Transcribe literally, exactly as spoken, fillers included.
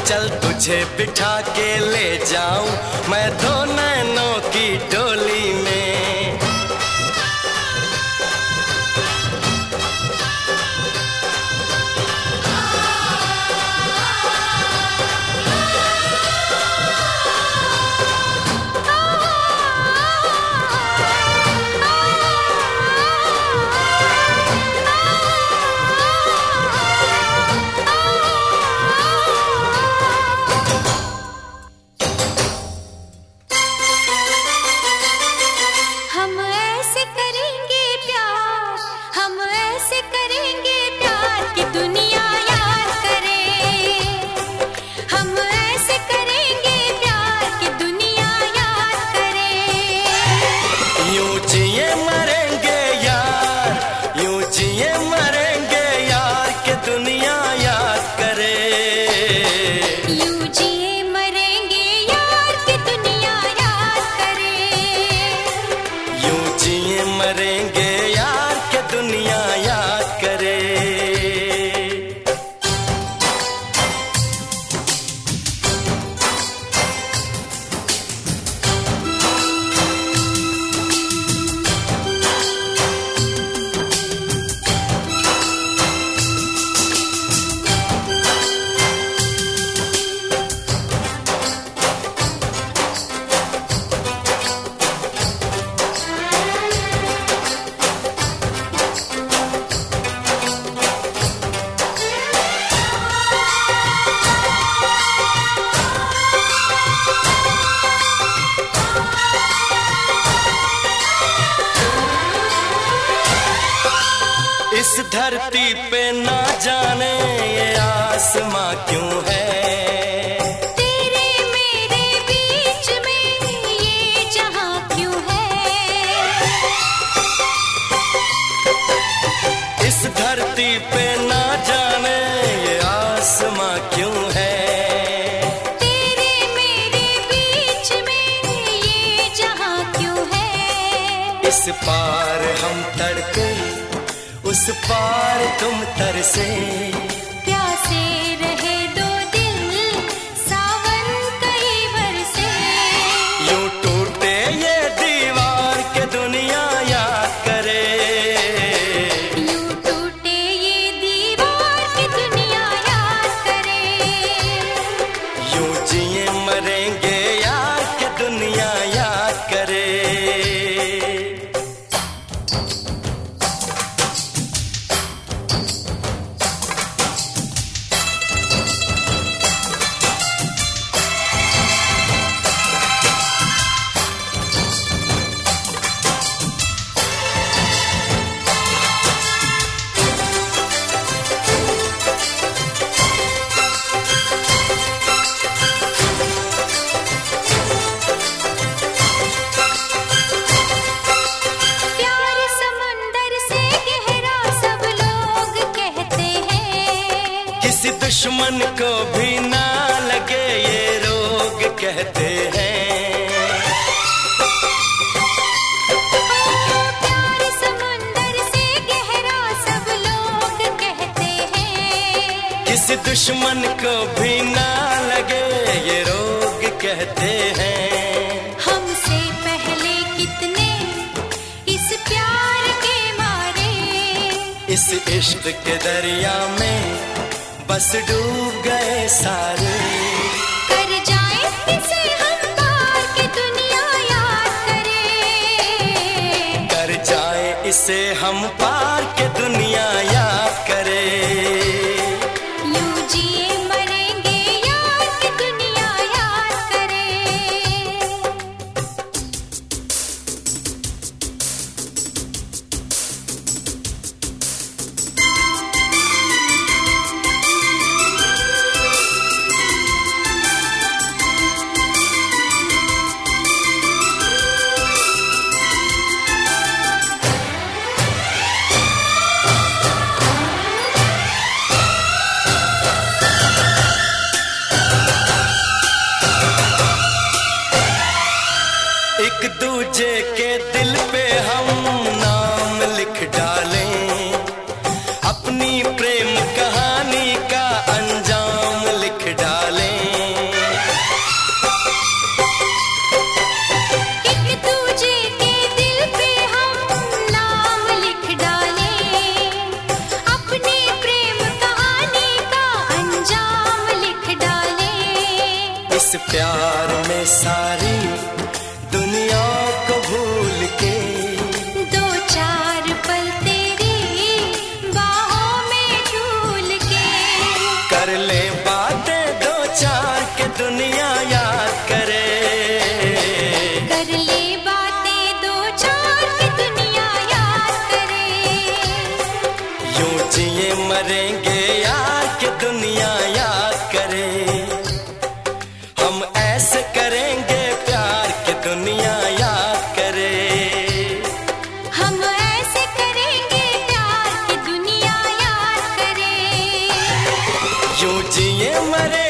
चल तुझे बिठा के ले जाऊं मैं दो नैनों की डोली में। इस धरती पे ना जाने ये आसमां क्यों है, तेरे मेरे बीच में ये जहां क्यों है। इस धरती पे ना जाने ये आसमां क्यों है, तेरे मेरे बीच में ये जहां क्यों है। इस पार हम तड़पे उस पार तुम तरसे, प्यासे रहे दो दिल सावन कई बरसे। यूं टूटे ये दीवार के दुनिया याद करे, यूं टूटे ये दीवार की दुनिया याद करे। यूं जिए मरेंगे यार के दुनिया याद करे। दुश्मन को भी ना लगे ये रोग कहते हैं, प्यार समुंदर से गहरा सब लोग कहते हैं। किसी दुश्मन को भी ना लगे ये रोग कहते हैं। हमसे पहले कितने इस प्यार के मारे, इस इश्क के दरिया में बस डूब गए सारे। कर जाए इसे हम पार के दुनिया याद करे, कर जाए इसे हम पार के दुनिया याद करे। यूं जिए मरेंगे यार की दुनिया याद करे। इस प्यार में सारी दुनिया को भूल के दो चार पल तेरी बाहों में झूल के कर ले बातें दो चार के दुनिया याद करे। कर ले बातें दो चार के दुनिया याद करे। यूं जिए मरेंगे यार के दुनिया याद करे। हम ऐसे करेंगे प्यार के दुनिया याद करे। हम ऐसे करेंगे प्यार की दुनिया याद करे। यूं जिए मरे